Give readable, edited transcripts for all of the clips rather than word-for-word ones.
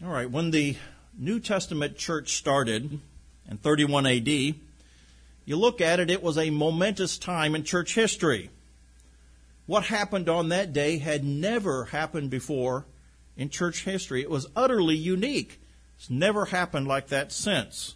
All right, when the New Testament church started in 31 AD, you look at it, it was a momentous time in church history. What happened on that day had never happened before in church history. It was utterly unique. It's never happened like that since.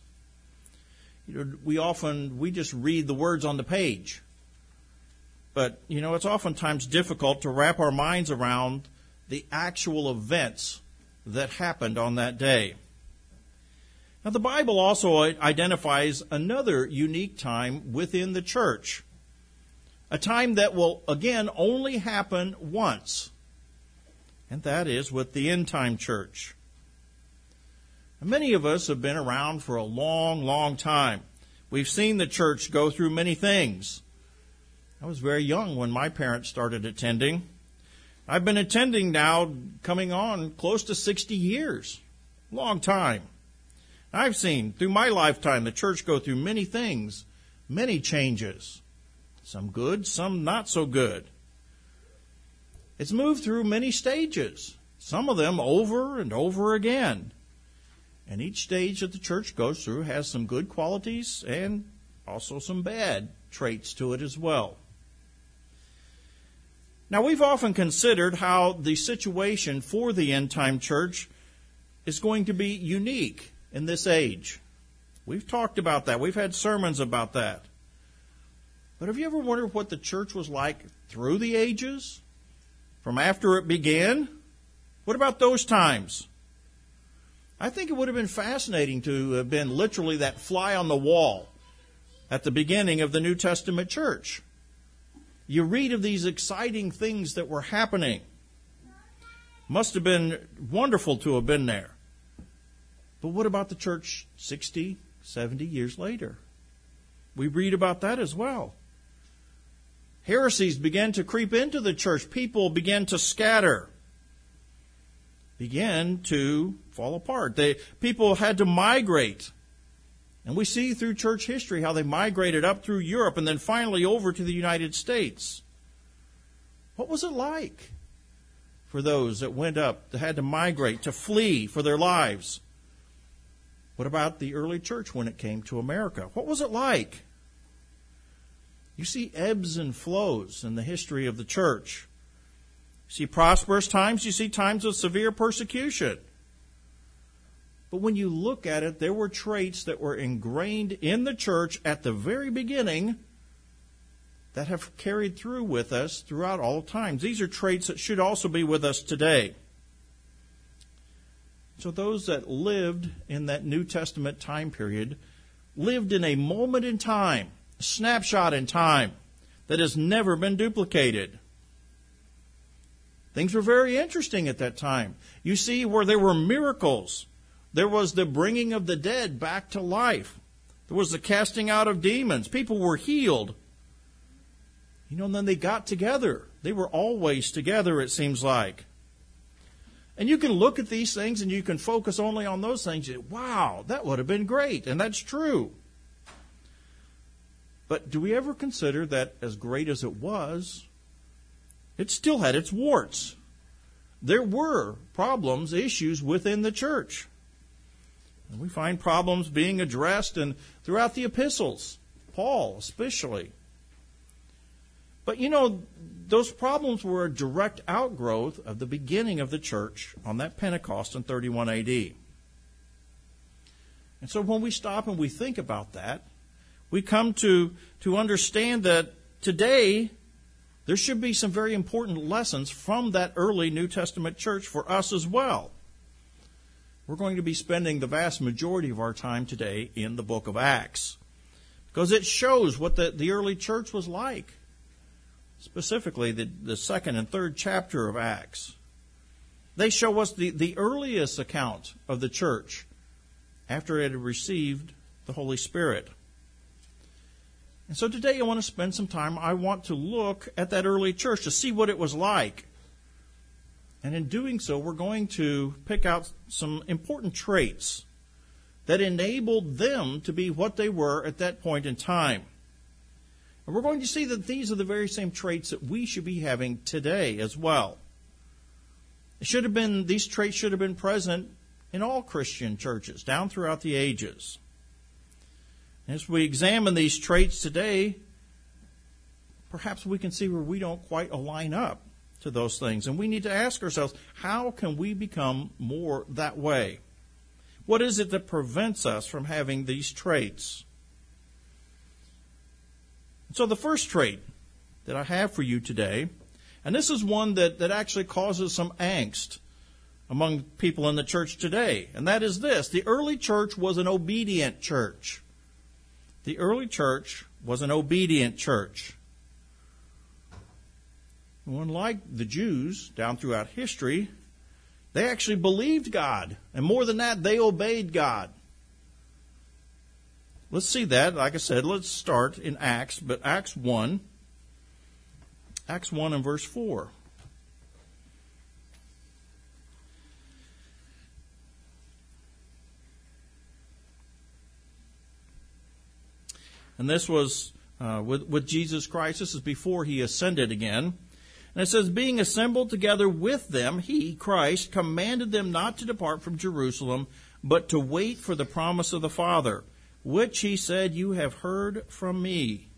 We just read the words on the page. But, it's oftentimes difficult to wrap our minds around the actual events that happened on that day. Now, the Bible also identifies another unique time within the church. A time that will, again, only happen once. And that is with the end-time church. Many of us have been around for a long, long time. We've seen the church go through many things. I was very young when my parents started attending. I've been attending now, coming on close to 60 years. Long time. I've seen, through my lifetime, the church go through many things, many changes. Some good, some not so good. It's moved through many stages, some of them over and over again. And each stage that the church goes through has some good qualities and also some bad traits to it as well. Now, we've often considered how the situation for the end-time church is going to be unique in this age. We've talked about that. We've had sermons about that. But have you ever wondered what the church was like through the ages? From after it began? What about those times? I think it would have been fascinating to have been literally that fly on the wall at the beginning of the New Testament church. You read of these exciting things that were happening. Must have been wonderful to have been there. But what about the church 60, 70 years later? We read about that as well. Heresies began to creep into the church. People began to scatter. Began to fall apart. People had to migrate. And we see through church history how they migrated up through Europe and then finally over to the United States. What was it like for those that went up, that had to migrate, to flee for their lives? What about the early church when it came to America? What was it like? You see ebbs and flows in the history of the church. You see prosperous times, you see times of severe persecution. But when you look at it, there were traits that were ingrained in the church at the very beginning that have carried through with us throughout all times. These are traits that should also be with us today. So those that lived in that New Testament time period lived in a moment in time, a snapshot in time that has never been duplicated. Things were very interesting at that time. You see where there were miracles. There was the bringing of the dead back to life. There was the casting out of demons. People were healed. And then they got together. They were always together, it seems like. And you can look at these things and you can focus only on those things. Wow, that would have been great. And that's true. But do we ever consider that as great as it was, it still had its warts? There were problems, issues within the church. And we find problems being addressed and throughout the epistles, Paul especially. But those problems were a direct outgrowth of the beginning of the church on that Pentecost in 31 AD. And so when we stop and we think about that, we come to understand that today there should be some very important lessons from that early New Testament church for us as well. We're going to be spending the vast majority of our time today in the book of Acts because it shows what the early church was like. Specifically, the second and third chapter of Acts. They show us the earliest account of the church after it had received the Holy Spirit. And so today I want to spend some time, I want to look at that early church to see what it was like. And in doing so, we're going to pick out some important traits that enabled them to be what they were at that point in time. And we're going to see that these are the very same traits that we should be having today as well. These traits should have been present in all Christian churches down throughout the ages. As we examine these traits today, perhaps we can see where we don't quite align up to those things. And we need to ask ourselves, how can we become more that way? What is it that prevents us from having these traits? So the first trait that I have for you today, and this is one that actually causes some angst among people in the church today, and that is this: the early church was an obedient church. The early church was an obedient church. Unlike the Jews down throughout history, they actually believed God, and more than that, they obeyed God. Let's see that. Like I said, let's start in Acts, but Acts 1 and verse 4. And this was with Jesus Christ. This is before he ascended again. And it says, being assembled together with them, he, Christ, commanded them not to depart from Jerusalem, but to wait for the promise of the Father, which he said, you have heard from me.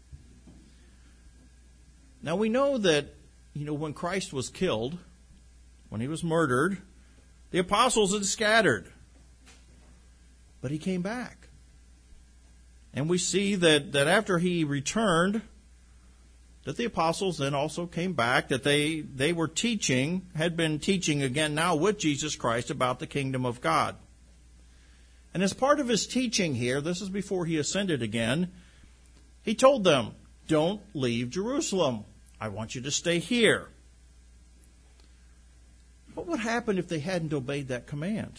Now we know that, when Christ was killed, when he was murdered, the apostles had scattered. But he came back. And we see that after he returned, that the apostles then also came back, that they were teaching, had been teaching again now with Jesus Christ about the kingdom of God. And as part of his teaching here, this is before he ascended again, he told them, don't leave Jerusalem. I want you to stay here. What would happen if they hadn't obeyed that command?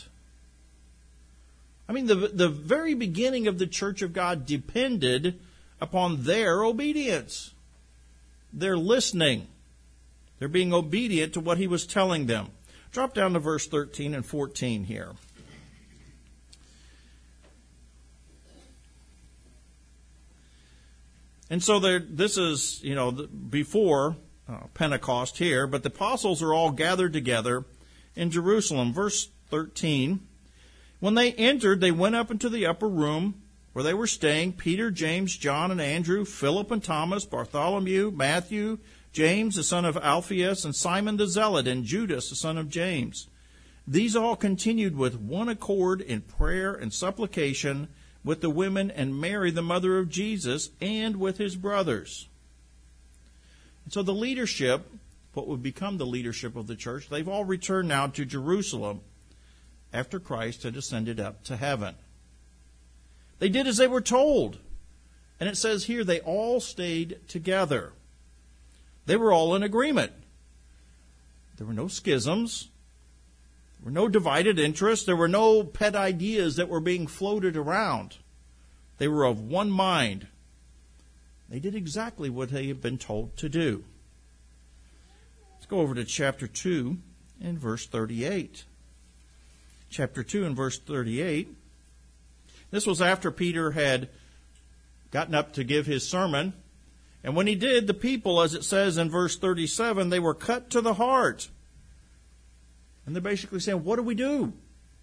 I mean, the very beginning of the church of God depended upon their obedience. They're listening. They're being obedient to what he was telling them. Drop down to verse 13 and 14 here. And so this is, before Pentecost here, but the apostles are all gathered together in Jerusalem. Verse 13, when they entered, they went up into the upper room where they were staying, Peter, James, John, and Andrew, Philip and Thomas, Bartholomew, Matthew, James, the son of Alphaeus, and Simon the Zealot, and Judas, the son of James. These all continued with one accord in prayer and supplication with the women and Mary, the mother of Jesus, and with his brothers. And so the leadership, what would become the leadership of the church, they've all returned now to Jerusalem after Christ had ascended up to heaven. They did as they were told. And it says here they all stayed together. They were all in agreement. There were no schisms. There were no divided interests. There were no pet ideas that were being floated around. They were of one mind. They did exactly what they had been told to do. Let's go over to chapter 2 and verse 38. Chapter 2 and verse 38. This was after Peter had gotten up to give his sermon. And when he did, the people, as it says in verse 37, they were cut to the heart. And they're basically saying, what do we do?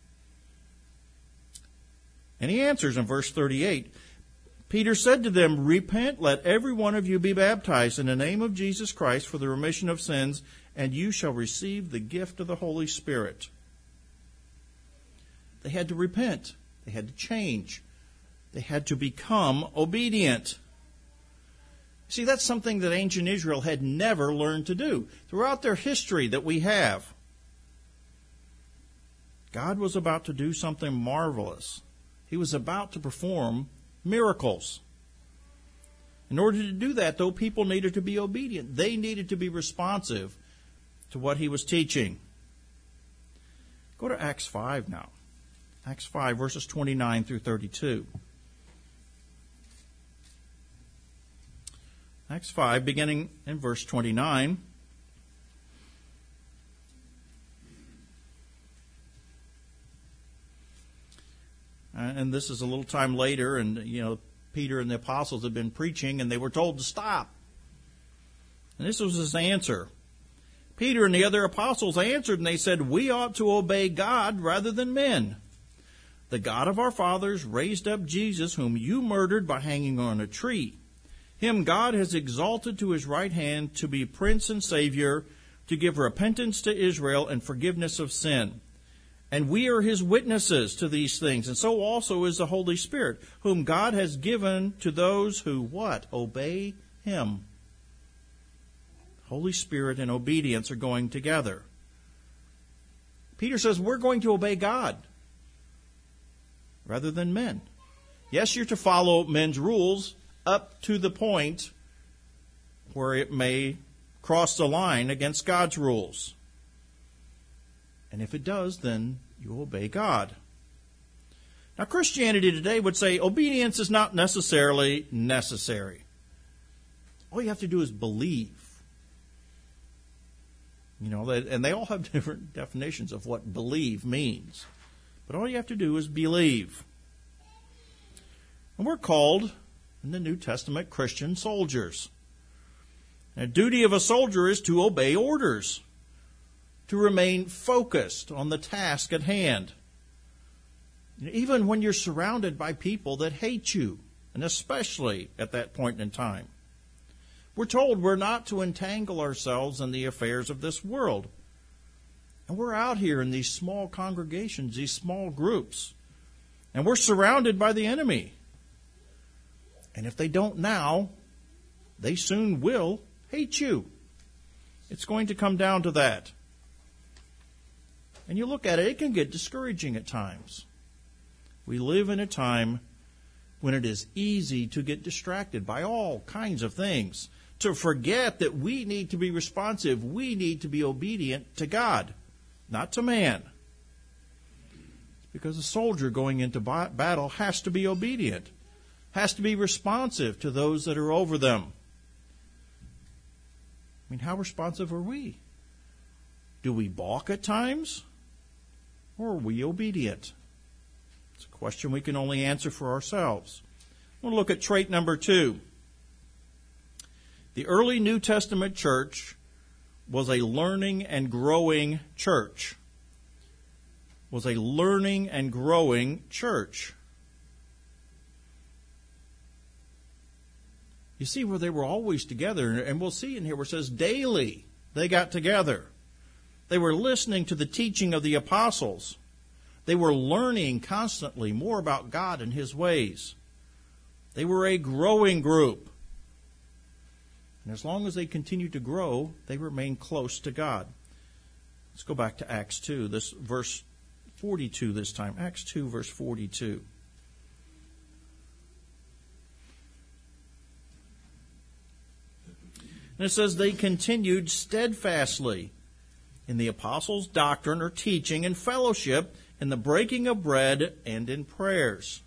And he answers in verse 38, Peter said to them, repent, let every one of you be baptized in the name of Jesus Christ for the remission of sins, and you shall receive the gift of the Holy Spirit. They had to repent. They had to change. They had to become obedient. See, that's something that ancient Israel had never learned to do. Throughout their history that we have, God was about to do something marvelous. He was about to perform miracles. In order to do that, though, people needed to be obedient. They needed to be responsive to what he was teaching. Go to Acts 5 now. Acts 5, verses 29 through 32. Acts 5, beginning in verse 29. And this is a little time later, and, Peter and the apostles had been preaching, and they were told to stop. And this was his answer. Peter and the other apostles answered, and they said, "We ought to obey God rather than men. The God of our fathers raised up Jesus, whom you murdered by hanging on a tree. Him God has exalted to his right hand to be Prince and Savior, to give repentance to Israel and forgiveness of sin. And we are his witnesses to these things, and so also is the Holy Spirit, whom God has given to those who," what? Obey him. Holy Spirit and obedience are going together. Peter says we're going to obey God rather than men. Yes, you're to follow men's rules up to the point where it may cross the line against God's rules. And if it does, then you obey God. Now, Christianity today would say obedience is not necessarily necessary. All you have to do is believe. And they all have different definitions of what believe means. But all you have to do is believe. And we're called, in the New Testament, Christian soldiers. The duty of a soldier is to obey orders, to remain focused on the task at hand. Even when you're surrounded by people that hate you, and especially at that point in time. We're told we're not to entangle ourselves in the affairs of this world. And we're out here in these small congregations, these small groups. And we're surrounded by the enemy. And if they don't now, they soon will hate you. It's going to come down to that. And you look at it, it can get discouraging at times. We live in a time when it is easy to get distracted by all kinds of things, to forget that we need to be responsive, we need to be obedient to God, not to man. Because a soldier going into battle has to be obedient, has to be responsive to those that are over them. I mean, how responsive are we? Do we balk at times? Or are we obedient? It's a question we can only answer for ourselves. We'll look at trait number 2. The early New Testament church was a learning and growing church. Was a learning and growing church. You see where they were always together, and we'll see in here where it says daily they got together. They were listening to the teaching of the apostles. They were learning constantly more about God and his ways. They were a growing group. And as long as they continued to grow, they remained close to God. Let's go back to Acts 2, this verse 42 this time. Acts 2, verse 42. And it says, they continued steadfastly in the apostles' doctrine or teaching and fellowship, in the breaking of bread and in prayers.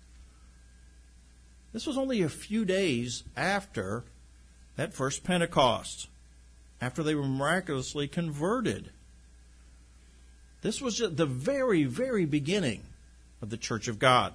This was only a few days after that first Pentecost, after they were miraculously converted. This was just the very, very beginning of the Church of God.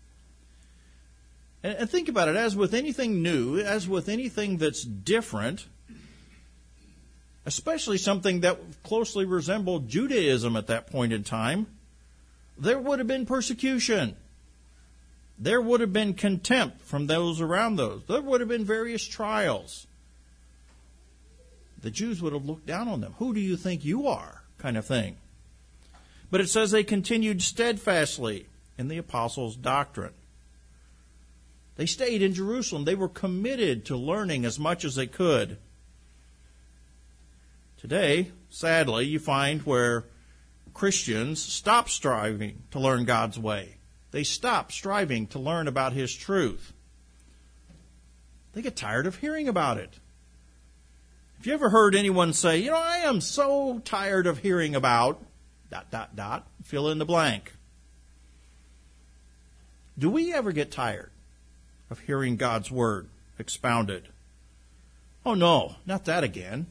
And think about it, as with anything new, as with anything that's different, especially something that closely resembled Judaism at that point in time, there would have been persecution. There would have been contempt from those around those. There would have been various trials. The Jews would have looked down on them. Who do you think you are? Kind of thing. But it says they continued steadfastly in the apostles' doctrine. They stayed in Jerusalem. They were committed to learning as much as they could. Today, sadly, you find where Christians stop striving to learn God's way. They stop striving to learn about his truth. They get tired of hearing about it. Have you ever heard anyone say, I am so tired of hearing about ... fill in the blank. Do we ever get tired of hearing God's word expounded? Oh no, not that again.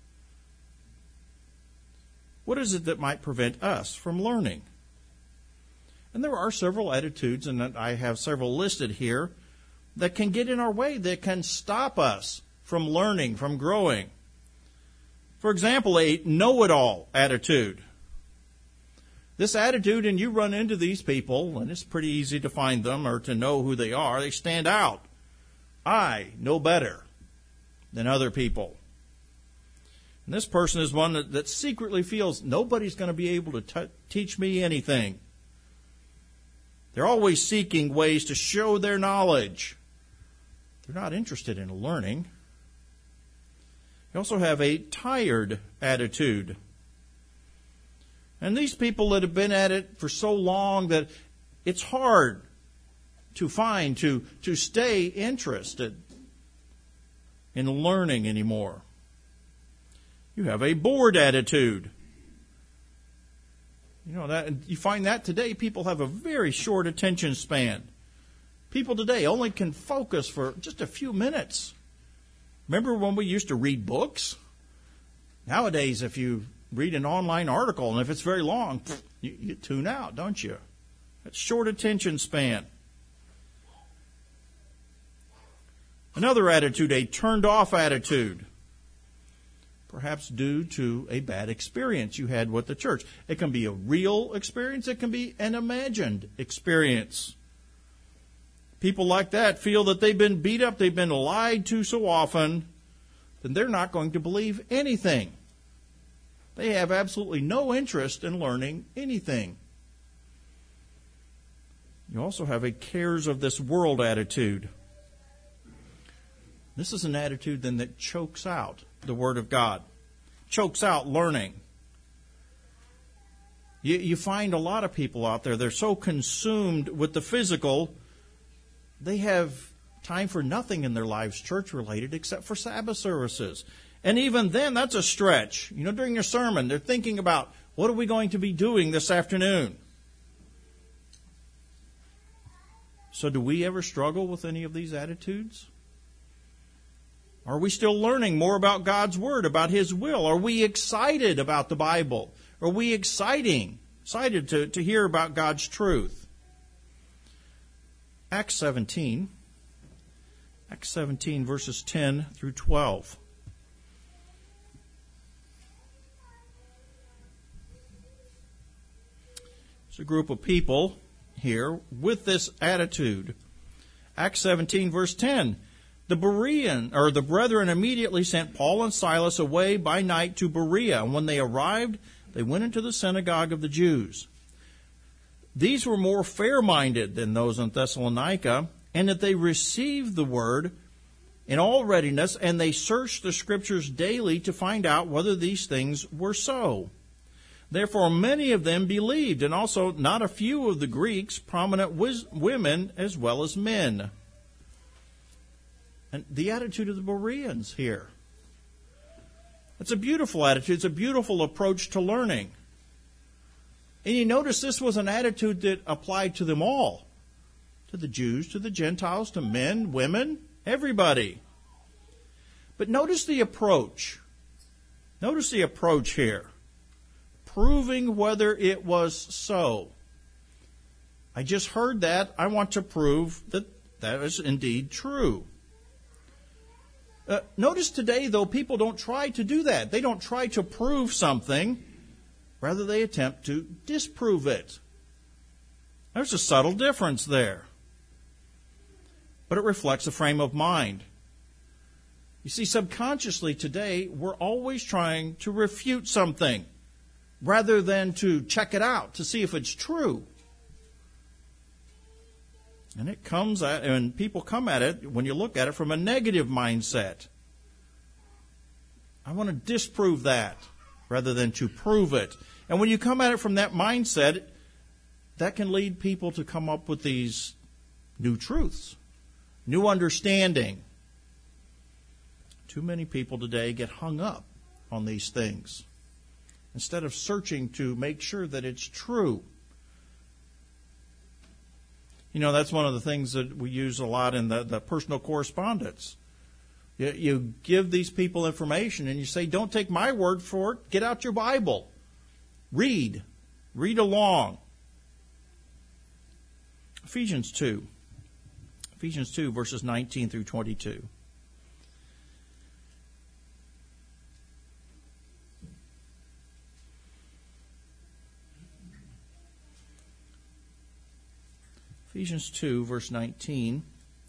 What is it that might prevent us from learning? And there are several attitudes, and I have several listed here, that can get in our way, that can stop us from learning, from growing. For example, a know-it-all attitude. This attitude, and you run into these people, and it's pretty easy to find them or to know who they are. They stand out. I know better than other people. And this person is one that secretly feels nobody's going to be able to teach me anything. They're always seeking ways to show their knowledge. They're not interested in learning. You also have a tired attitude. And these people that have been at it for so long that it's hard to find, to stay interested in learning anymore. You have a bored attitude. You know that you find that today people have a very short attention span. People today only can focus for just a few minutes. Remember when we used to read books? Nowadays, if you read an online article and if it's very long, you tune out, don't you? That's short attention span. Another attitude, a turned off attitude. Perhaps due to a bad experience you had with the church. It can be a real experience. It can be an imagined experience. People like that feel that they've been beat up, they've been lied to so often, that they're not going to believe anything. They have absolutely no interest in learning anything. You also have a cares of this world attitude. This is an attitude then that chokes out the Word of God, chokes out learning. You find a lot of people out there, they're so consumed with the physical, they have time for nothing in their lives church-related except for Sabbath services. And even then, that's a stretch. You know, during your sermon, they're thinking about, what are we going to be doing this afternoon? So do we ever struggle with any of these attitudes? Are we still learning more about God's Word, about His will? Are we excited about the Bible? Are we excited to hear about God's truth? Acts 17 verses 10 through 12. It's a group of people here with this attitude. Acts 17 verse 10. The brethren immediately sent Paul and Silas away by night to Berea, and when they arrived, they went into the synagogue of the Jews. These were more fair-minded than those in Thessalonica, and that they received the word in all readiness, and they searched the Scriptures daily to find out whether these things were so. Therefore many of them believed, and also not a few of the Greeks, prominent women as well as men. And the attitude of the Bereans here. It's a beautiful attitude. It's a beautiful approach to learning. And you notice this was an attitude that applied to them all. To the Jews, to the Gentiles, to men, women, everybody. But notice the approach. Notice the approach here. Proving whether it was so. I just heard that. I want to prove that that is indeed true. Notice today, though, people don't try to do that. They don't try to prove something. Rather, they attempt to disprove it. There's a subtle difference there. But it reflects a frame of mind. You see, subconsciously today, we're always trying to refute something rather than to check it out to see if it's true. And people come at it, when you look at it, from a negative mindset. I want to disprove that rather than to prove it. And when you come at it from that mindset, that can lead people to come up with these new truths, new understanding. Too many people today get hung up on these things instead of searching to make sure that it's true. You know, that's one of the things that we use a lot in the personal correspondence. You give these people information and you say, don't take my word for it. Get out your Bible. Read. Read along. Ephesians 2 verses 19 through 22. Ephesians 2, verse 19.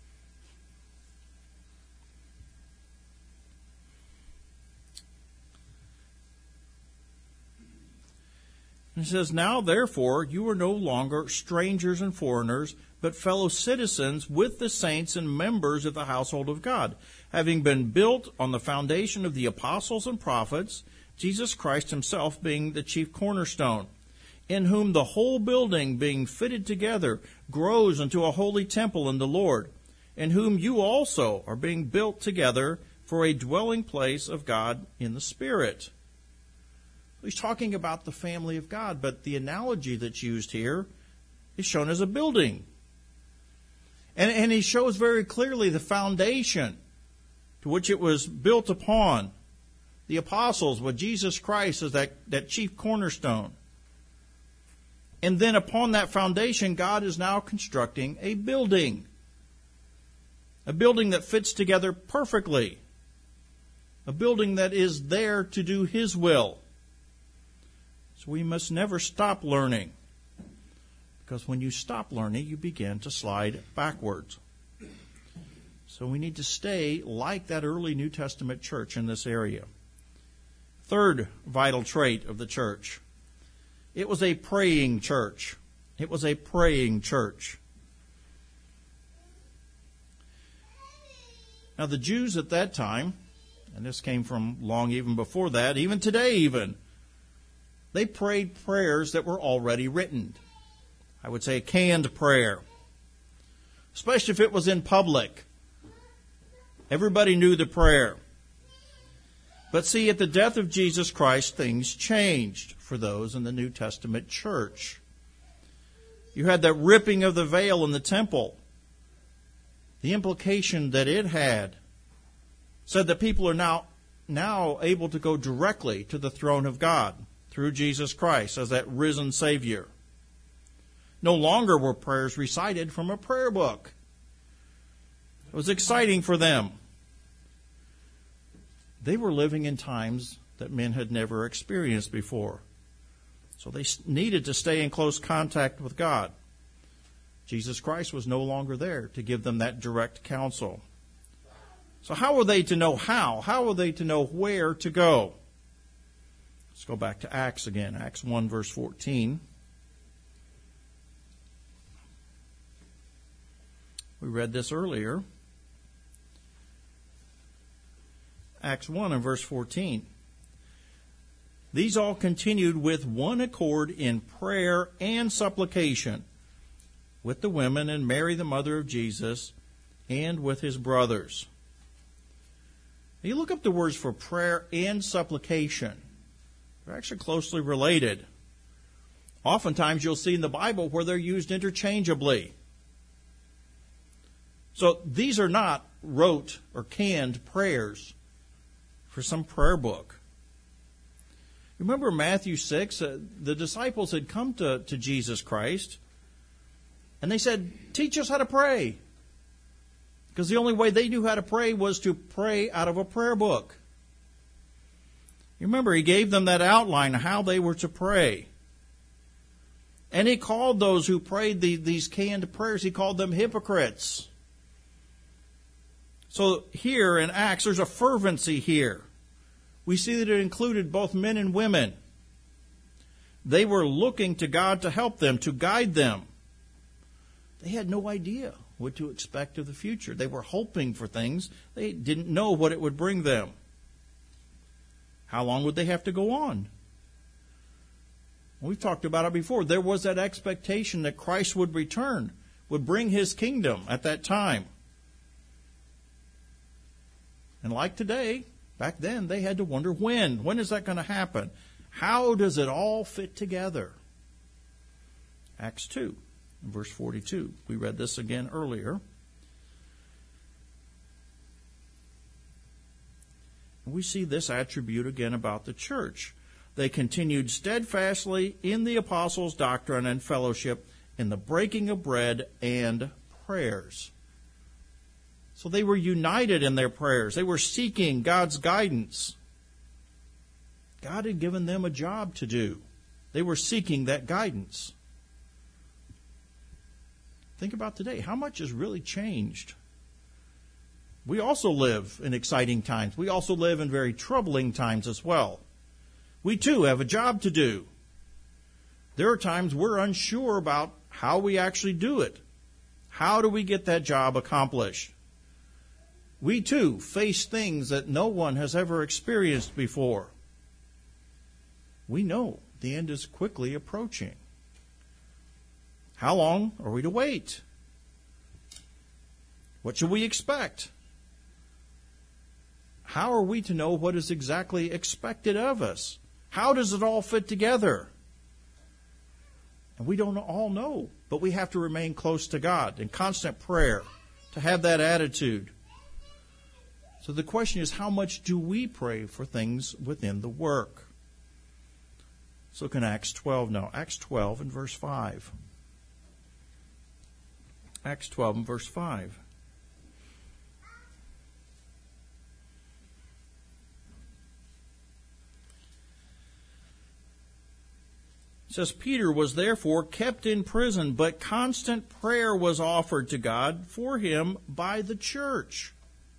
It says, "Now therefore you are no longer strangers and foreigners, but fellow citizens with the saints and members of the household of God, having been built on the foundation of the apostles and prophets, Jesus Christ himself being the chief cornerstone, in whom the whole building being fitted together grows into a holy temple in the Lord, in whom you also are being built together for a dwelling place of God in the Spirit." He's talking about the family of God, but the analogy that's used here is shown as a building. And he shows very clearly the foundation to which it was built upon. The apostles, with Jesus Christ as that chief cornerstone. And then upon that foundation, God is now constructing a building. A building that fits together perfectly. A building that is there to do His will. So we must never stop learning. Because when you stop learning, you begin to slide backwards. So we need to stay like that early New Testament church in this area. Third vital trait of the church. It was a praying church. It was a praying church. Now the Jews at that time, and this came from long even before that, even today even, they prayed prayers that were already written. I would say a canned prayer. Especially if it was in public. Everybody knew the prayer. But see, at the death of Jesus Christ, things changed for those in the New Testament church. You had that ripping of the veil in the temple. The implication that it had said that people are now able to go directly to the throne of God through Jesus Christ as that risen Savior. No longer were prayers recited from a prayer book. It was exciting for them. They were living in times that men had never experienced before. So they needed to stay in close contact with God. Jesus Christ was no longer there to give them that direct counsel. So how were they to know how? How were they to know where to go? Let's go back to Acts again. Acts 1, verse 14. We read this earlier. Acts 1 and verse 14. These all continued with one accord in prayer and supplication with the women and Mary, the mother of Jesus, and with his brothers. Now you look up the words for prayer and supplication. They're actually closely related. Oftentimes you'll see in the Bible where they're used interchangeably. So these are not rote or canned prayers for some prayer book. Remember Matthew 6? The disciples had come to Jesus Christ and they said, "Teach us how to pray." Because the only way they knew how to pray was to pray out of a prayer book. You remember, he gave them that outline of how they were to pray. And he called those who prayed these canned prayers, he called them hypocrites. So here in Acts, there's a fervency here. We see that it included both men and women. They were looking to God to help them, to guide them. They had no idea what to expect of the future. They were hoping for things. They didn't know what it would bring them. How long would they have to go on? We've talked about it before. There was that expectation that Christ would return, would bring his kingdom at that time. And like today, back then, they had to wonder when. When is that going to happen? How does it all fit together? Acts 2, verse 42. We read this again earlier. We see this attribute again about the church. They continued steadfastly in the apostles' doctrine and fellowship, in the breaking of bread and prayers. So they were united in their prayers. They were seeking God's guidance. God had given them a job to do. They were seeking that guidance. Think about today. How much has really changed? We also live in exciting times. We also live in very troubling times as well. We too have a job to do. There are times we're unsure about how we actually do it. How do we get that job accomplished? We too face things that no one has ever experienced before. We know the end is quickly approaching. How long are we to wait? What should we expect? How are we to know what is exactly expected of us? How does it all fit together? And we don't all know, but we have to remain close to God in constant prayer, to have that attitude. So the question is, how much do we pray for things within the work? Let's look in Acts 12 now. Acts 12 and verse 5. Acts 12 and verse 5. It says, Peter was therefore kept in prison, but constant prayer was offered to God for him by the church.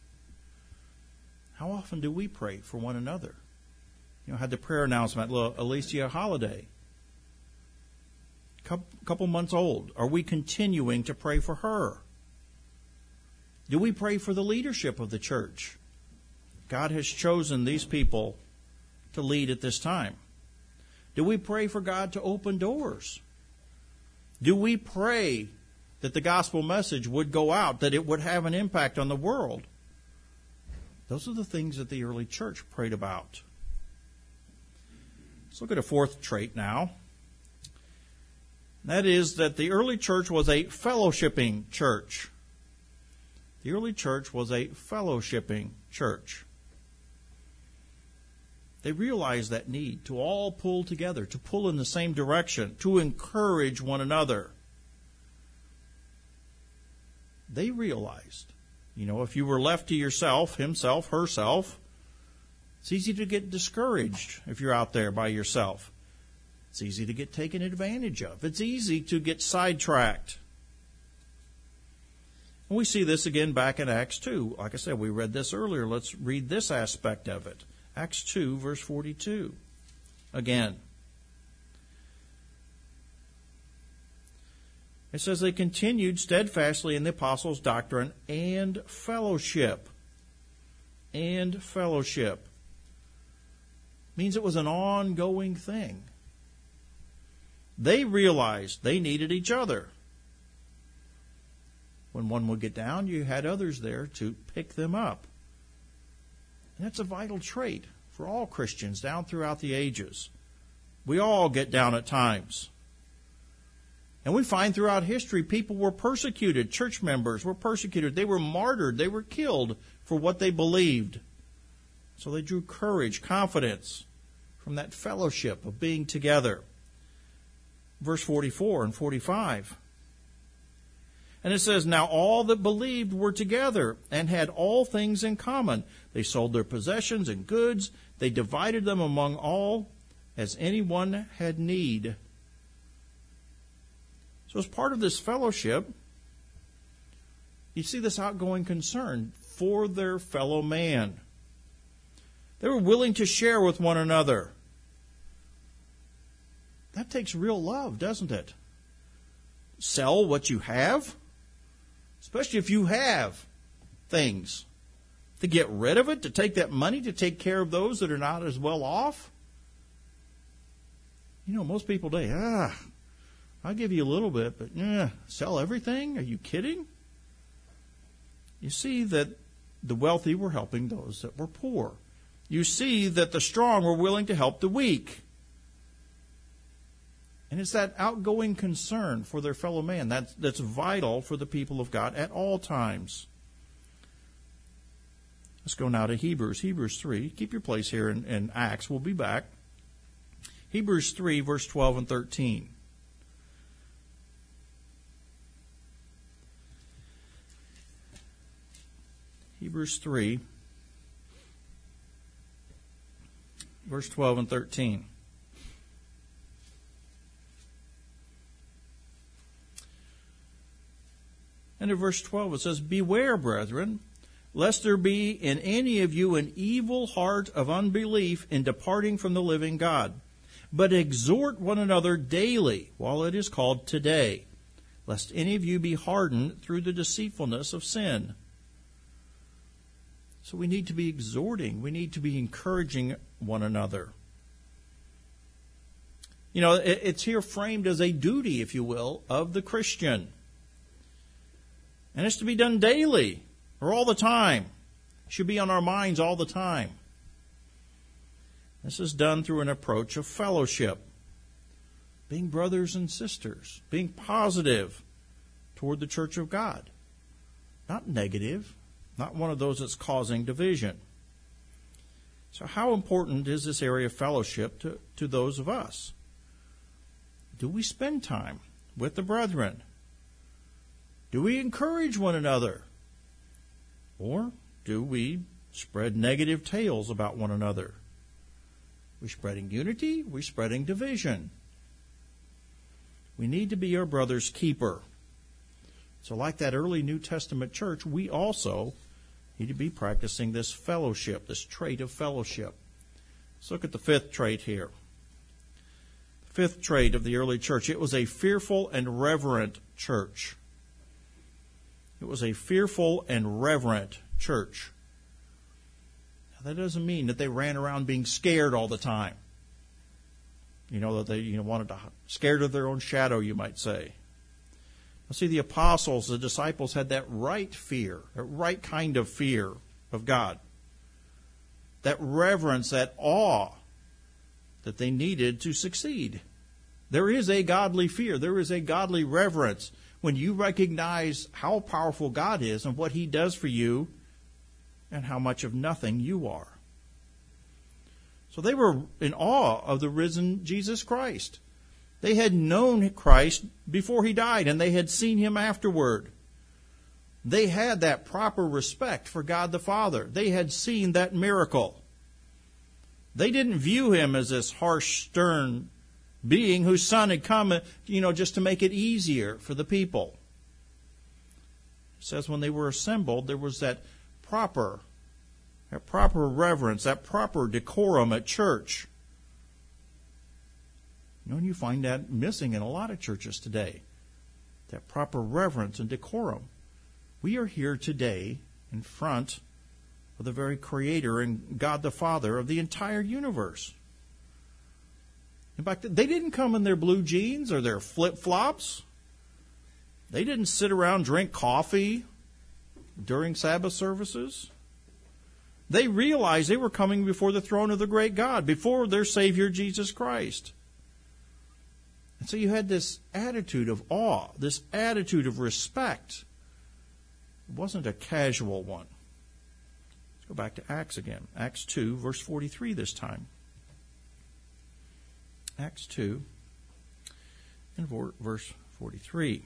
How often do we pray for one another? You know, I had the prayer announcement, Alicia Holiday, couple months old. Are we continuing to pray for her? Do we pray for the leadership of the church? God has chosen these people to lead at this time. Do we pray for God to open doors? Do we pray that the gospel message would go out, that it would have an impact on the world? Those are the things that the early church prayed about. Let's look at a fourth trait now. That is that the early church was a fellowshipping church. The early church was a fellowshipping church. They realized that need to all pull together, to pull in the same direction, to encourage one another. They realized, if you were left to yourself, himself, herself, it's easy to get discouraged if you're out there by yourself. It's easy to get taken advantage of. It's easy to get sidetracked. And we see this again back in Acts 2. Like I said, we read this earlier. Let's read this aspect of it. Acts 2, verse 42. Again. It says, they continued steadfastly in the apostles' doctrine and fellowship. And fellowship. Means it was an ongoing thing. They realized they needed each other. When one would get down, you had others there to pick them up. And that's a vital trait for all Christians down throughout the ages. We all get down at times. And we find throughout history people were persecuted. Church members were persecuted. They were martyred. They were killed for what they believed. So they drew courage, confidence from that fellowship of being together. Verse 44 and 45. And it says, now all that believed were together and had all things in common. They sold their possessions and goods. They divided them among all as anyone had need. So as part of this fellowship, you see this outgoing concern for their fellow man. They were willing to share with one another. That takes real love, doesn't it? Sell what you have, especially if you have things. To get rid of it, to take that money, to take care of those that are not as well off. Most people say, I'll give you a little bit, but sell everything? Are you kidding? You see that the wealthy were helping those that were poor. You see that the strong were willing to help the weak. And it's that outgoing concern for their fellow man that's vital for the people of God at all times. Let's go now to Hebrews. Hebrews 3. Keep your place here in Acts. We'll be back. Hebrews 3, verse 12 and 13. Hebrews 3, verse 12 and 13. And in verse 12 it says, "Beware, brethren, lest there be in any of you an evil heart of unbelief in departing from the living God. But exhort one another daily while it is called today, lest any of you be hardened through the deceitfulness of sin." So we need to be exhorting. We need to be encouraging one another. You know, it's here framed as a duty, if you will, of the Christian. And it's to be done daily or all the time. It should be on our minds all the time. This is done through an approach of fellowship, being brothers and sisters, being positive toward the church of God, not negative, not one of those that's causing division. So how important is this area of fellowship to those of us? Do we spend time with the brethren? Do we encourage one another? Or do we spread negative tales about one another? We're spreading unity, we're spreading division. We need to be our brother's keeper. So like that early New Testament church, we also need to be practicing this fellowship, this trait of fellowship. Let's look at the fifth trait here. The fifth trait of the early church, it was a fearful and reverent church. It was a fearful and reverent church. Now, that doesn't mean that they ran around being scared all the time. You know, that they wanted to, scared of their own shadow, you might say. Now, see, the apostles, the disciples had that right fear, that right kind of fear of God. That reverence, that awe that they needed to succeed. There is a godly fear. There is a godly reverence when you recognize how powerful God is and what He does for you and how much of nothing you are. So they were in awe of the risen Jesus Christ. They had known Christ before He died, and they had seen Him afterward. They had that proper respect for God the Father. They had seen that miracle. They didn't view Him as this harsh, stern being whose Son had come, just to make it easier for the people. It says when they were assembled, there was that proper reverence, that proper decorum at church. And you find that missing in a lot of churches today. That proper reverence and decorum. We are here today in front of the very Creator and God the Father of the entire universe. In fact, they didn't come in their blue jeans or their flip-flops. They didn't sit around, drink coffee during Sabbath services. They realized they were coming before the throne of the great God, before their Savior Jesus Christ. And so you had this attitude of awe, this attitude of respect. It wasn't a casual one. Let's go back to Acts again. Acts 2, verse 43 this time. Acts 2 and verse 43.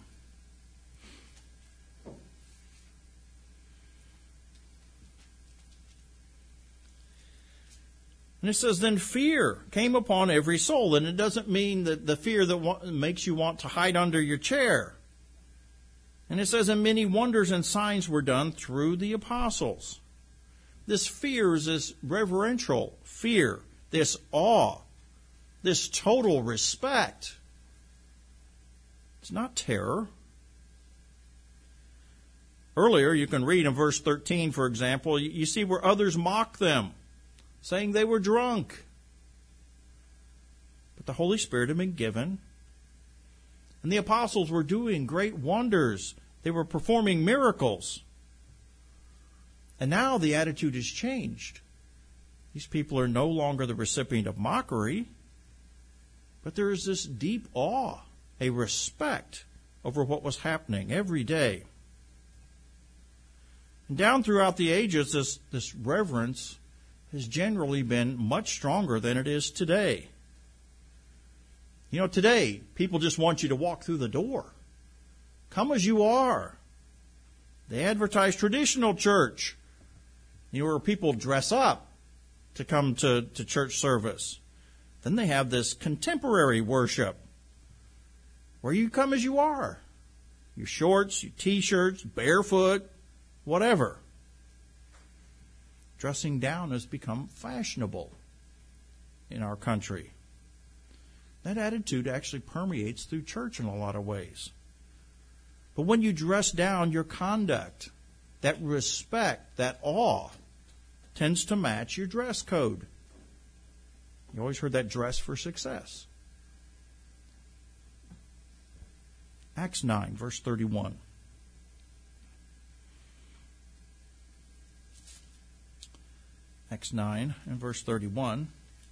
And it says, "Then fear came upon every soul." And it doesn't mean that the fear that makes you want to hide under your chair. And it says, "And many wonders and signs were done through the apostles." This fear is this reverential fear, this awe, this total respect. It's not terror. Earlier, you can read in verse 13, for example, you see where others mock them, saying they were drunk. But the Holy Spirit had been given, and the apostles were doing great wonders. They were performing miracles. And now the attitude has changed. These people are no longer the recipient of mockery, but there is this deep awe, a respect over what was happening every day. And down throughout the ages, this reverence has generally been much stronger than it is today. Today, people just want you to walk through the door. Come as you are. They advertise traditional church, where people dress up to come to church service. Then they have this contemporary worship, where you come as you are. your shorts, your t-shirts, barefoot, whatever. Dressing down has become fashionable in our country. That attitude actually permeates through church in a lot of ways. But when you dress down, your conduct, that respect, that awe, tends to match your dress code. You always heard that dress for success. Acts 9, verse 31. Acts 9 and verse 31.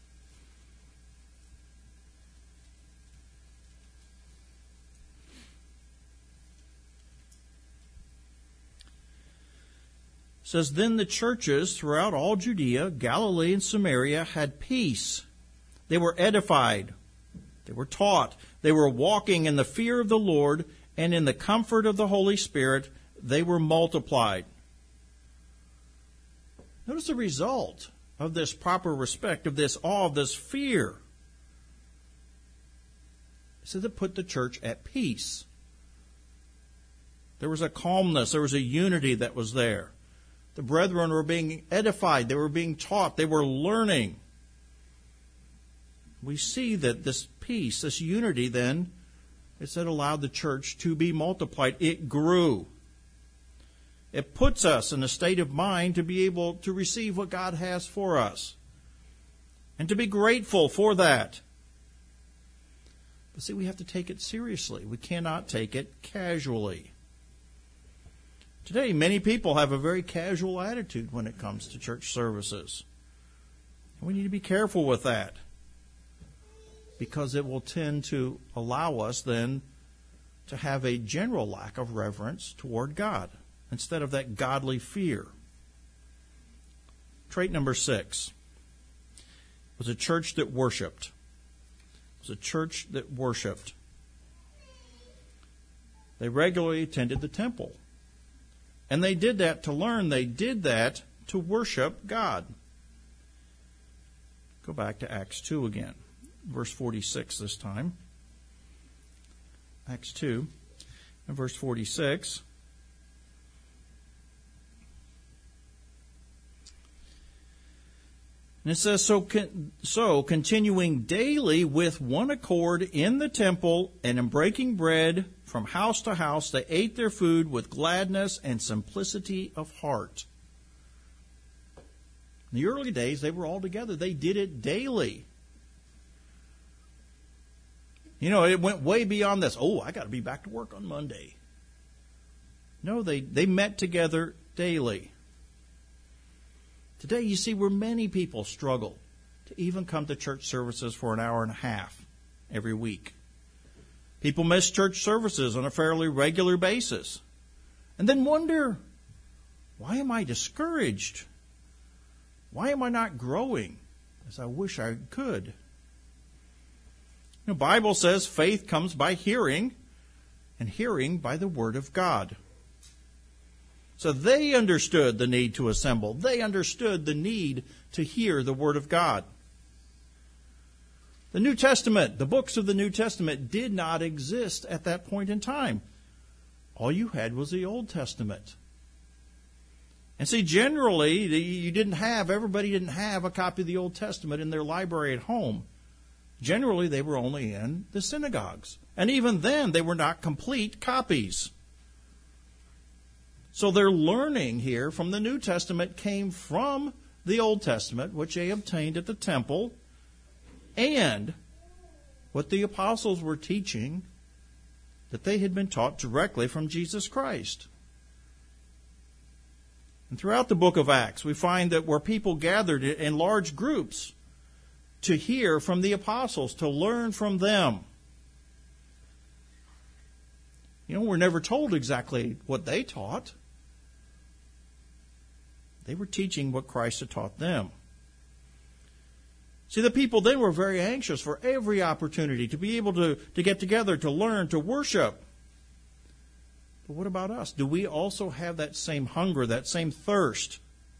Says, then the churches throughout all Judea, Galilee, and Samaria had peace. They were edified. They were taught. They were walking in the fear of the Lord, and in the comfort of the Holy Spirit, they were multiplied. Notice the result of this proper respect, of this awe, of this fear. It says it put the church at peace. There was a calmness, there was a unity that was there. The brethren were being edified, they were being taught, they were learning. We see that this peace, this unity then, it said allowed the church to be multiplied. It grew. It puts us in a state of mind to be able to receive what God has for us and to be grateful for that. But see, we have to take it seriously. We cannot take it casually. Today, many people have a very casual attitude when it comes to church services. And we need to be careful with that, because it will tend to allow us then to have a general lack of reverence toward God instead of that godly fear. Trait number 6 was a church that worshiped. It was a church that worshiped. They regularly attended the temple. And they did that to learn. They did that to worship God. Go back to Acts 2 again. Verse 46 this time. Acts 2 and verse 46. And it says, so continuing daily with one accord in the temple and in breaking bread from house to house, they ate their food with gladness and simplicity of heart. In the early days, they were all together. They did it daily. You know, it went way beyond this. Oh, I got to be back to work on Monday. No, they met together daily. Today, you see where many people struggle to even come to church services for an hour and a half every week. People miss church services on a fairly regular basis and then wonder, why am I discouraged? Why am I not growing as I wish I could? The Bible says faith comes by hearing, and hearing by the Word of God. So they understood the need to assemble. They understood the need to hear the Word of God. The New Testament, the books of the New Testament did not exist at that point in time. All you had was the Old Testament. And see, generally, everybody didn't have a copy of the Old Testament in their library at home. Generally, they were only in the synagogues. And even then, they were not complete copies. So their learning here from the New Testament came from the Old Testament, which they obtained at the temple, and what the apostles were teaching that they had been taught directly from Jesus Christ. And throughout the book of Acts, we find that where people gathered in large groups to hear from the apostles, to learn from them. You know, we're never told exactly what they taught. They were teaching what Christ had taught them. See, the people then were very anxious for every opportunity to be able to get together, to learn, to worship. But what about us? Do we also have that same hunger, that same thirst?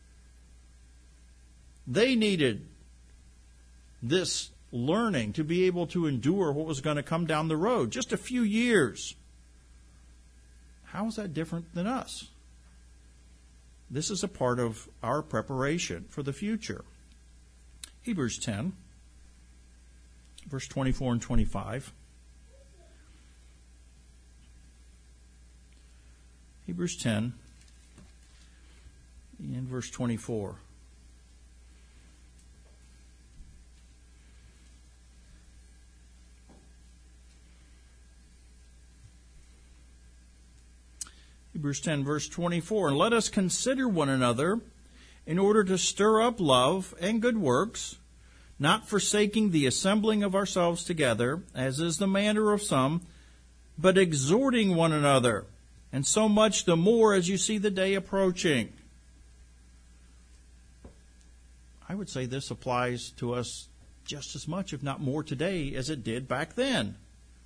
They needed this learning to be able to endure what was going to come down the road. Just a few years. How is that different than us? This is a part of our preparation for the future. Hebrews 10, verse 24 and 25. Hebrews 10 and verse 24. Hebrews 10, verse 24. And let us consider one another in order to stir up love and good works, not forsaking the assembling of ourselves together, as is the manner of some, but exhorting one another, and so much the more as you see the day approaching. I would say this applies to us just as much, if not more today, as it did back then.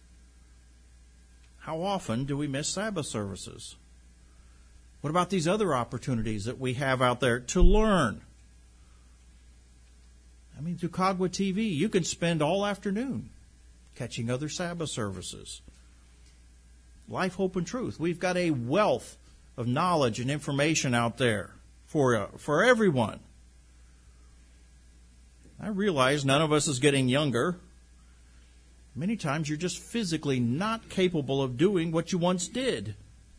How often do we miss Sabbath services? What about these other opportunities that we have out there to learn? I mean, through Kagwa TV, you can spend all afternoon catching other Sabbath services. Life, Hope, and Truth. We've got a wealth of knowledge and information out there for everyone. I realize none of us is getting younger. Many times you're just physically not capable of doing what you once did.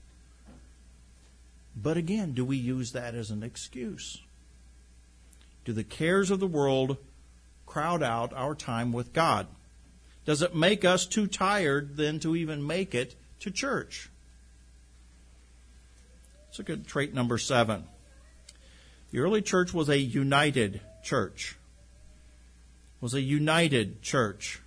But again, do we use that as an excuse? Do the cares of the world crowd out our time with God? Does it make us too tired then to even make it to church? Let's look at trait number 7. The early church was a united church. Was a united church.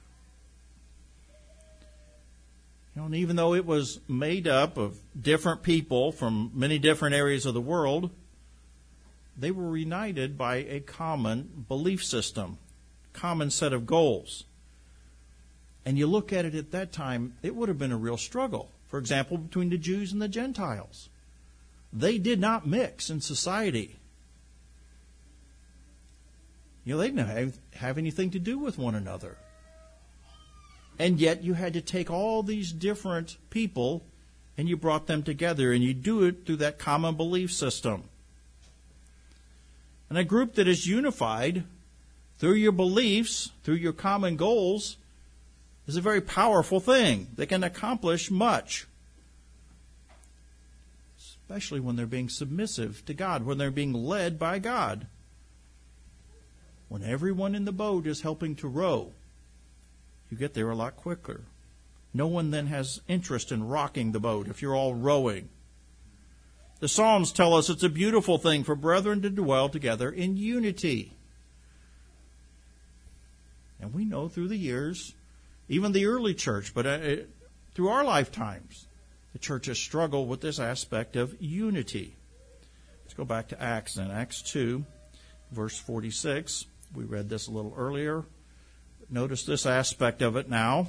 And even though it was made up of different people from many different areas of the world, they were united by a common belief system, common set of goals. And you look at it at that time, it would have been a real struggle. For example, between the Jews and the Gentiles. They did not mix in society. They didn't have anything to do with one another. And yet you had to take all these different people and you brought them together, and you do it through that common belief system. And a group that is unified through your beliefs, through your common goals, is a very powerful thing. They can accomplish much. Especially when they're being submissive to God, when they're being led by God. When everyone in the boat is helping to row, you get there a lot quicker. No one then has interest in rocking the boat if you're all rowing. The Psalms tell us it's a beautiful thing for brethren to dwell together in unity. And we know through the years, even the early church, but through our lifetimes, the church has struggled with this aspect of unity. Let's go back to Acts then. Acts 2, verse 46. We read this a little earlier. Notice this aspect of it now.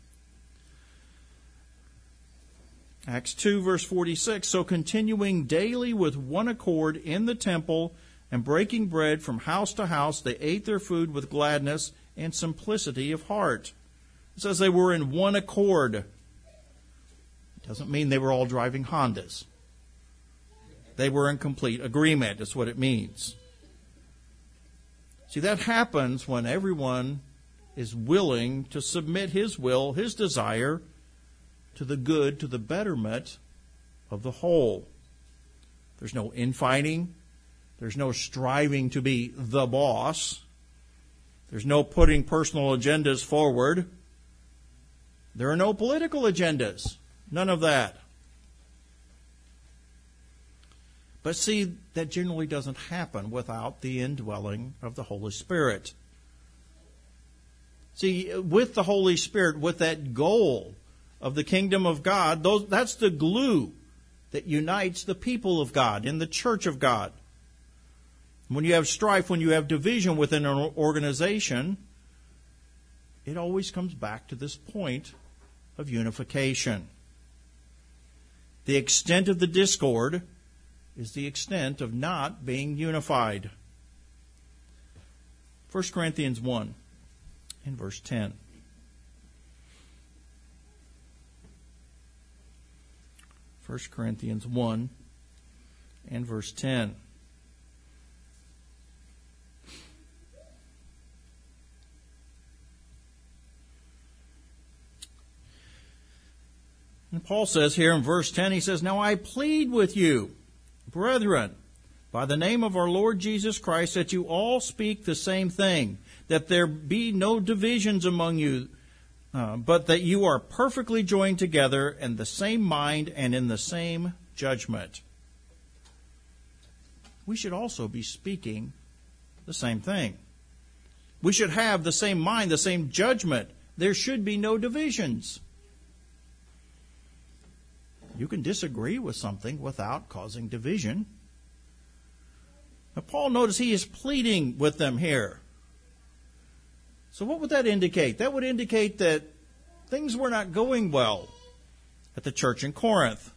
Acts 2, verse 46. So continuing daily with one accord in the temple and breaking bread from house to house, they ate their food with gladness and simplicity of heart. It says they were in one accord. It doesn't mean they were all driving Hondas. They were in complete agreement. That's what it means. See, that happens when everyone is willing to submit his will, his desire, to the good, to the betterment of the whole. There's no infighting. There's no striving to be the boss. There's no putting personal agendas forward. There are no political agendas. None of that. But see, that generally doesn't happen without the indwelling of the Holy Spirit. See, with the Holy Spirit, with that goal of the kingdom of God, that's the glue that unites the people of God in the church of God. When you have strife, when you have division within an organization, it always comes back to this point of unification. The extent of the discord is the extent of not being unified. 1 Corinthians 1 in verse 10. 1 Corinthians 1 and verse 10. And Paul says here in verse 10, he says, "Now I plead with you, brethren, by the name of our Lord Jesus Christ, that you all speak the same thing, that there be no divisions among you, but that you are perfectly joined together in the same mind and in the same judgment." We should also be speaking the same thing. We should have the same mind, the same judgment. There should be no divisions. You can disagree with something without causing division. Now, Paul, notice he is pleading with them here. So what would that indicate? That would indicate that things were not going well at the church in Corinth.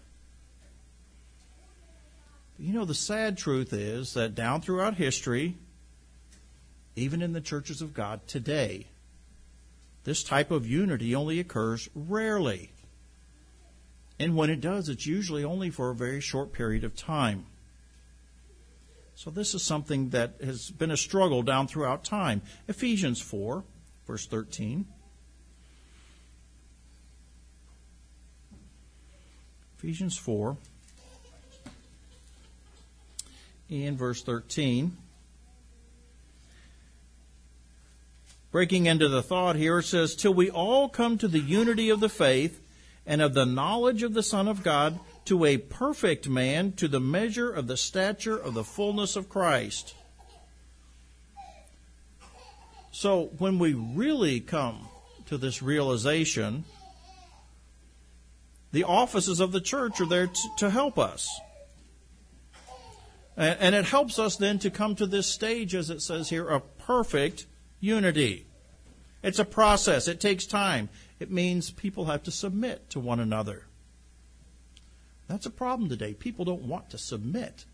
You know, the sad truth is that down throughout history, even in the churches of God today, this type of unity only occurs rarely. And when it does, it's usually only for a very short period of time. So this is something that has been a struggle down throughout time. Ephesians 4, verse 13. Ephesians 4 and verse 13. Breaking into the thought here, it says, "Till we all come to the unity of the faith and of the knowledge of the Son of God, to a perfect man, to the measure of the stature of the fullness of Christ." So when we really come to this realization, the offices of the church are there to help us. And it helps us then to come to this stage, as it says here, of perfect unity. It's a process. It takes time. It means people have to submit to one another. That's a problem today. People don't want to submit.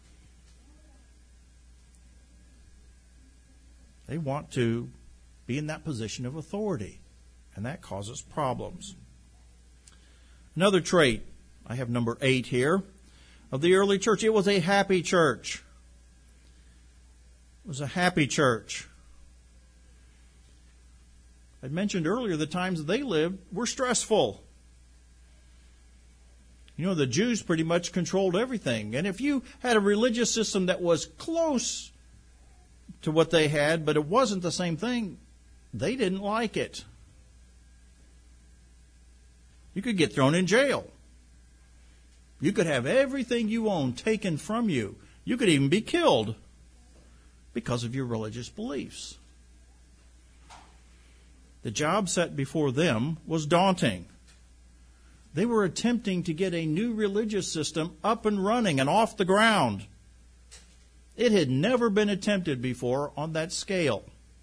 They want to be in that position of authority, and that causes problems. Another trait, I have number 8 here, of the early church. It was a happy church. It was a happy church. I mentioned earlier the times that they lived were stressful. You know, the Jews pretty much controlled everything. And if you had a religious system that was close to what they had, but it wasn't the same thing, they didn't like it. You could get thrown in jail. You could have everything you own taken from you. You could even be killed because of your religious beliefs. The job set before them was daunting. They were attempting to get a new religious system up and running and off the ground. It had never been attempted before on that scale.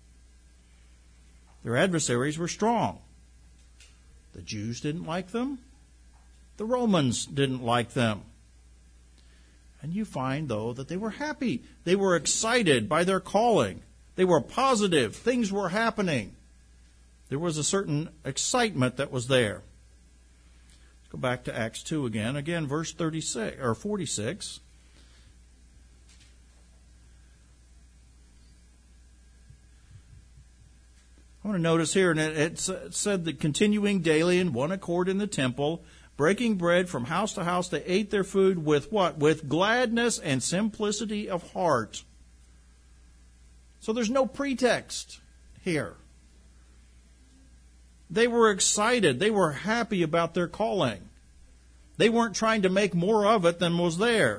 Their adversaries were strong. The Jews didn't like them. The Romans didn't like them. And you find, though, that they were happy. They were excited by their calling. They were positive. Things were happening. There was a certain excitement that was there. Let's go back to Acts 2 again. Again, verse 36 or 46. I want to notice here, and it said that continuing daily in one accord in the temple, breaking bread from house to house, they ate their food with what? With gladness and simplicity of heart. So there's no pretext here. They were excited. They were happy about their calling. They weren't trying to make more of it than was there.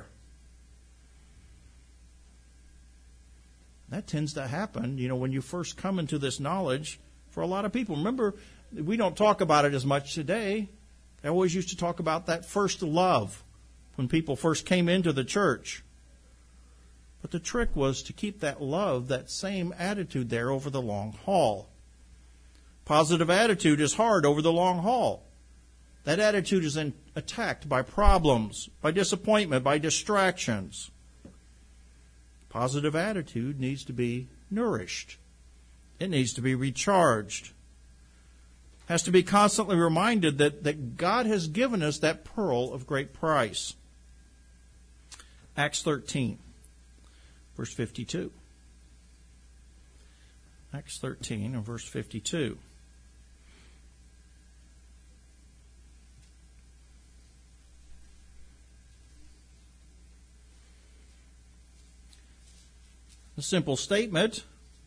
That tends to happen, when you first come into this knowledge for a lot of people. Remember, we don't talk about it as much today. I always used to talk about that first love when people first came into the church. But the trick was to keep that love, that same attitude there over the long haul. Positive attitude is hard over the long haul. That attitude is then attacked by problems, by disappointment, by distractions. Positive attitude needs to be nourished. It needs to be recharged. has to be constantly reminded that God has given us that pearl of great price. Acts 13, verse 52. Acts 13 and verse 52. A simple statement.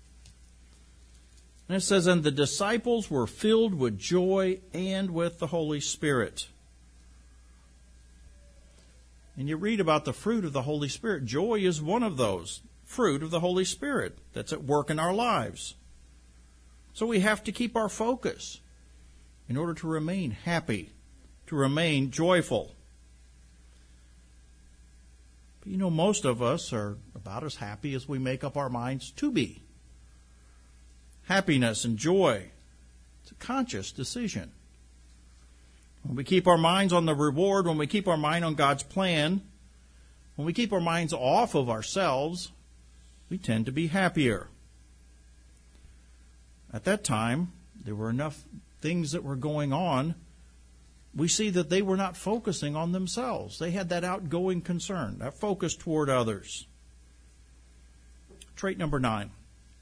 And it says, and the disciples were filled with joy and with the Holy Spirit. And you read about the fruit of the Holy Spirit. Joy is one of those. Fruit of the Holy Spirit that's at work in our lives. So we have to keep our focus in order to remain happy, to remain joyful. But most of us are about as happy as we make up our minds to be. Happiness and joy, it's a conscious decision. When we keep our minds on the reward, when we keep our mind on God's plan, when we keep our minds off of ourselves, we tend to be happier. At that time, there were enough things that were going on. We see that they were not focusing on themselves. They had that outgoing concern, that focus toward others. Trait number 9.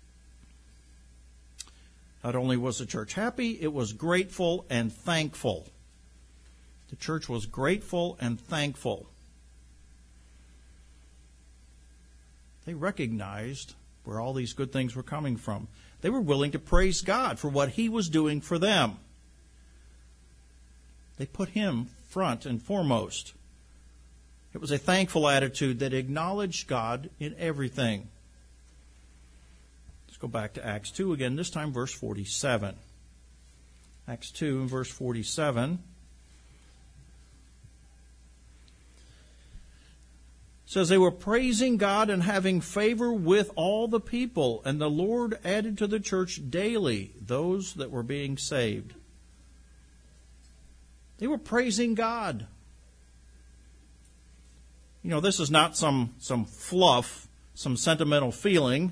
Not only was the church happy, it was grateful and thankful. The church was grateful and thankful. They recognized where all these good things were coming from. They were willing to praise God for what He was doing for them. They put Him front and foremost. It was a thankful attitude that acknowledged God in everything. Let's go back to Acts 2 again, this time verse 47. Acts 2 and verse 47. Says they were praising God and having favor with all the people, and the Lord added to the church daily those that were being saved. They were praising God. This is not some fluff, some sentimental feeling.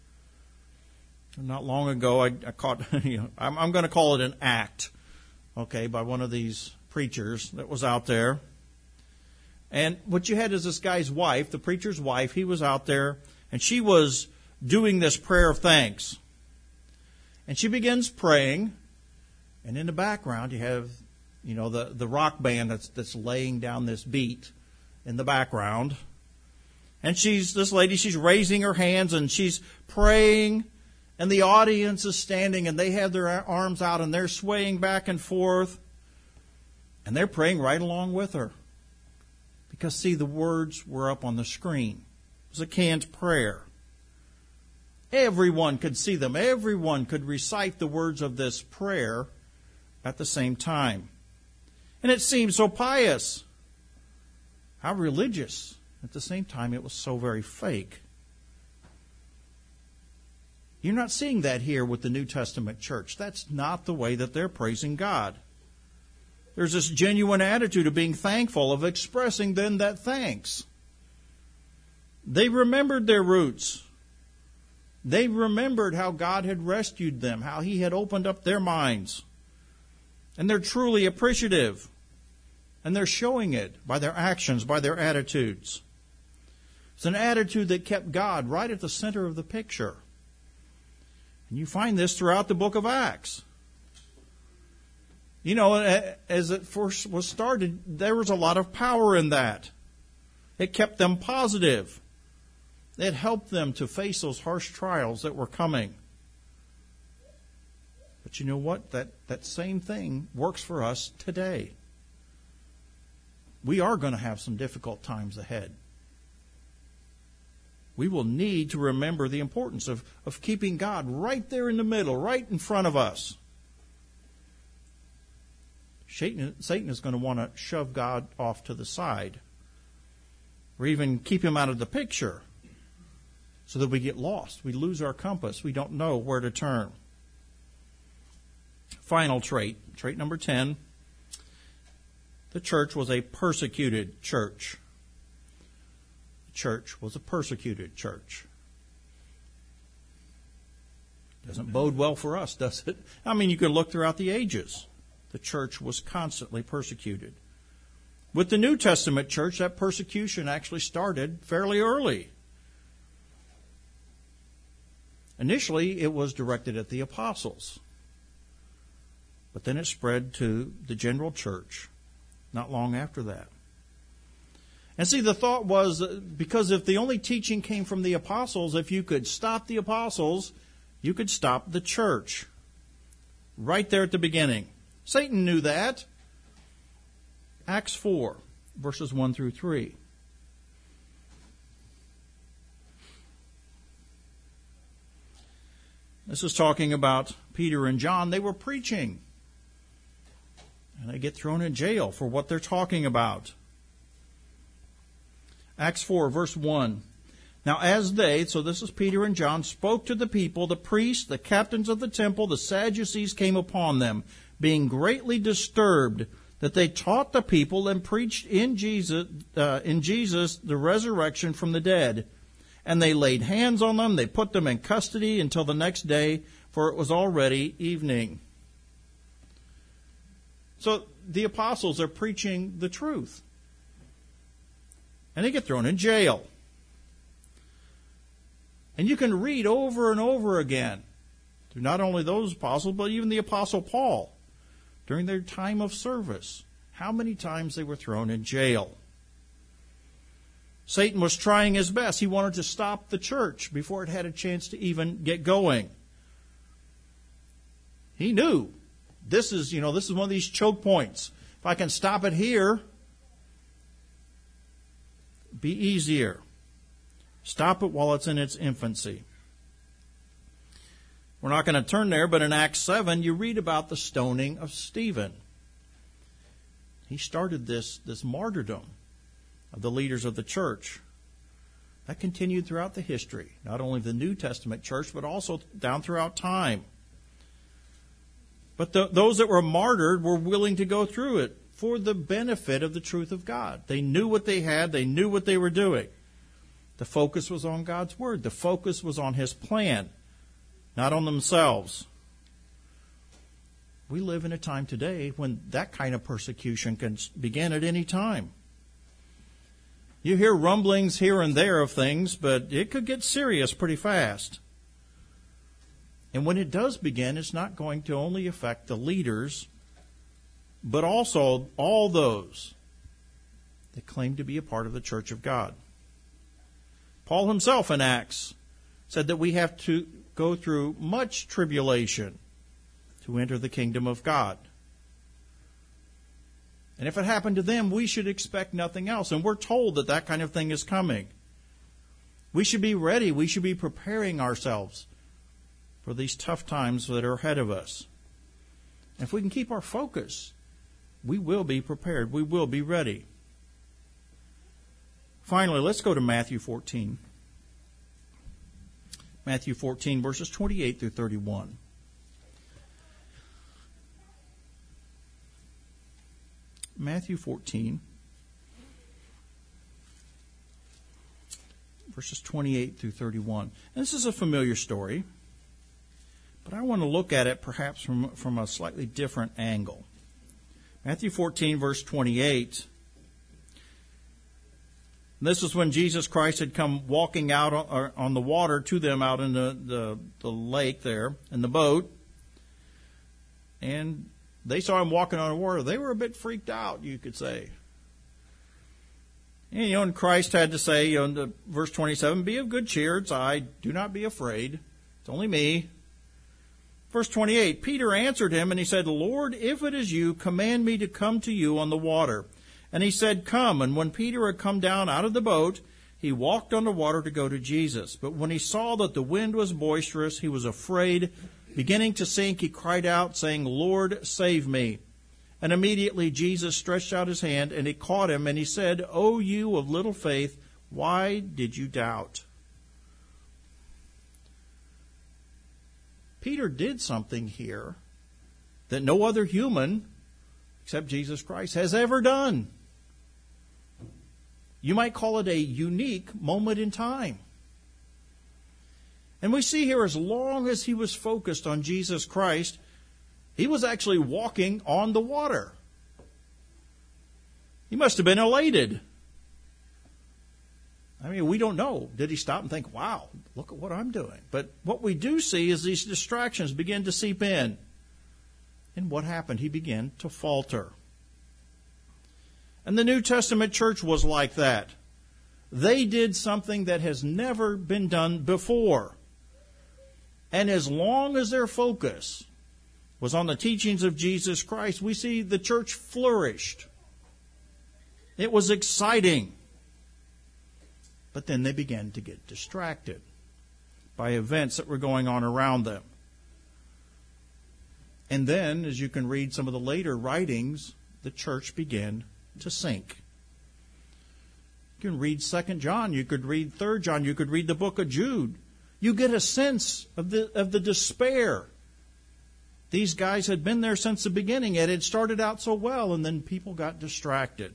Not long ago, I caught, I'm going to call it an act, by one of these preachers that was out there. And what you had is this guy's wife, the preacher's wife. He was out there, and she was doing this prayer of thanks. And she begins praying, and in the background you have, the rock band that's laying down this beat in the background. And this lady, she's raising her hands, and she's praying, and the audience is standing, and they have their arms out, and they're swaying back and forth, and they're praying right along with her. Because, see, the words were up on the screen. It was a canned prayer. Everyone could see them. Everyone could recite the words of this prayer at the same time. And it seemed so pious. How religious. At the same time, it was so very fake. You're not seeing that here with the New Testament church. That's not the way that they're praising God. There's this genuine attitude of being thankful, of expressing then that thanks. They remembered their roots. They remembered how God had rescued them, how He had opened up their minds. And they're truly appreciative. And they're showing it by their actions, by their attitudes. It's an attitude that kept God right at the center of the picture. And you find this throughout the book of Acts. As it first was started, there was a lot of power in that. It kept them positive. It helped them to face those harsh trials that were coming. But you know what? That same thing works for us today. We are going to have some difficult times ahead. We will need to remember the importance of keeping God right there in the middle, right in front of us. Satan is going to want to shove God off to the side or even keep Him out of the picture so that we get lost. We lose our compass. We don't know where to turn. Final trait number 10, the church was a persecuted church. The church was a persecuted church. Doesn't bode well for us, does it? I mean, you can look throughout the ages. The church was constantly persecuted. With the New Testament church, that persecution actually started fairly early. Initially, it was directed at the apostles. But then it spread to the general church not long after that. And see, the thought was, because if the only teaching came from the apostles, if you could stop the apostles, you could stop the church. Right there at the beginning. Satan knew that. Acts 4, verses 1 through 3. This is talking about Peter and John. They were preaching. And they get thrown in jail for what they're talking about. Acts 4, verse 1. Now as they, so this is Peter and John, spoke to the people, the priests, the captains of the temple, the Sadducees came upon them, being greatly disturbed that they taught the people and preached in Jesus the resurrection from the dead. And they laid hands on them, they put them in custody until the next day, for it was already evening. So the apostles are preaching the truth. And they get thrown in jail. And you can read over and over again through not only those apostles, but even the apostle Paul, during their time of service, how many times they were thrown in jail. Satan was trying his best. He wanted to stop the church before it had a chance to even get going. He knew this is one of these choke points. If I can stop it here, be easier. Stop it while it's in its infancy. We're not going to turn there, but in Acts 7, you read about the stoning of Stephen. He started this martyrdom of the leaders of the church. That continued throughout the history, not only of the New Testament church, but also down throughout time. But those that were martyred were willing to go through it for the benefit of the truth of God. They knew what they had. They knew what they were doing. The focus was on God's Word. The focus was on His plan, not on themselves. We live in a time today when that kind of persecution can begin at any time. You hear rumblings here and there of things, but it could get serious pretty fast. And when it does begin, it's not going to only affect the leaders, but also all those that claim to be a part of the church of God. Paul himself in Acts said that we have to go through much tribulation to enter the kingdom of God. And if it happened to them, we should expect nothing else. And we're told that that kind of thing is coming. We should be ready. We should be preparing ourselves for these tough times that are ahead of us. And if we can keep our focus, we will be prepared. We will be ready. Finally, let's go to Matthew 14. Matthew 14, verses 28 through 31. Matthew 14, verses 28 through 31. And this is a familiar story, but I want to look at it perhaps from a slightly different angle. Matthew 14, verse 28. This is when Jesus Christ had come walking out on the water to them out in the lake there, in the boat. And they saw him walking on the water. They were a bit freaked out, you could say. And Christ had to say, in verse 27, "Be of good cheer, it's I, do not be afraid. It's only me." Verse 28, Peter answered him and he said, "Lord, if it is you, command me to come to you on the water." And he said, "Come." And when Peter had come down out of the boat, he walked on the water to go to Jesus. But when he saw that the wind was boisterous, he was afraid. Beginning to sink, he cried out, saying, "Lord, save me." And immediately Jesus stretched out his hand, and he caught him, and he said, "O you of little faith, why did you doubt?" Peter did something here that no other human, except Jesus Christ, has ever done. You might call it a unique moment in time. And we see here, as long as he was focused on Jesus Christ, he was actually walking on the water. He must have been elated. I mean, we don't know. Did he stop and think, wow, look at what I'm doing? But what we do see is these distractions begin to seep in. And what happened? He began to falter. And the New Testament church was like that. They did something that has never been done before. And as long as their focus was on the teachings of Jesus Christ, we see the church flourished. It was exciting. But then they began to get distracted by events that were going on around them. And then, as you can read some of the later writings, the church began to sink. You can read 2 John, you could read 3 John, you could read the book of Jude. You get a sense of the despair. These guys had been there since the beginning. It had started out so well, and then people got distracted.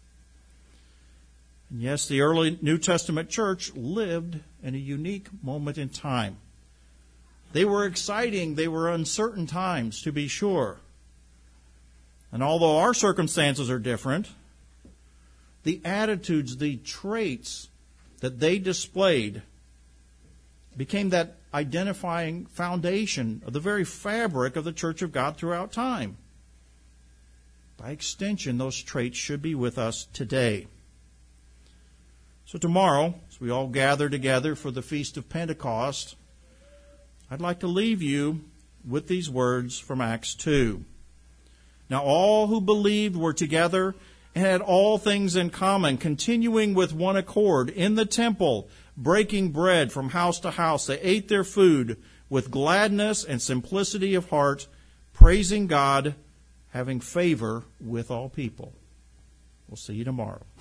And yes, the early New Testament church lived in a unique moment in time. They were exciting, they were uncertain times, to be sure. And although our circumstances are different, the attitudes, the traits that they displayed became that identifying foundation of the very fabric of the Church of God throughout time. By extension, those traits should be with us today. So tomorrow, as we all gather together for the Feast of Pentecost, I'd like to leave you with these words from Acts 2. Now all who believed were together and had all things in common, continuing with one accord in the temple, breaking bread from house to house. They ate their food with gladness and simplicity of heart, praising God, having favor with all people. We'll see you tomorrow.